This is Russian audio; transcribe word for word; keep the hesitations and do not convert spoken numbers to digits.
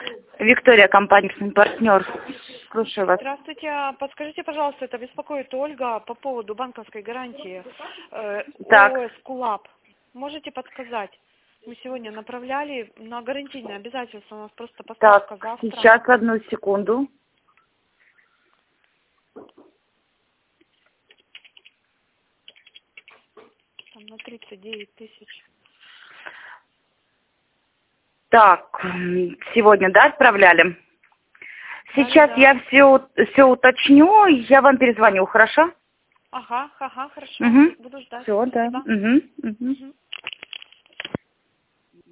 Виктория, компания партнер. Слушаю вас. Здравствуйте. Подскажите, пожалуйста, это беспокоит Ольга по поводу банковской гарантии э, Так. ООС «Кулап». Можете подсказать? Мы сегодня направляли на гарантийные обязательства. У нас просто поставка Так, завтра. сейчас одну секунду. Там на тридцать девять тысяч. Так, сегодня, да, отправляли? Сейчас Да, да. я все, все уточню, я вам перезвоню, хорошо? Ага, ага, хорошо. Угу. Буду ждать. Все, да. Спасибо. Угу. Угу. Мгм.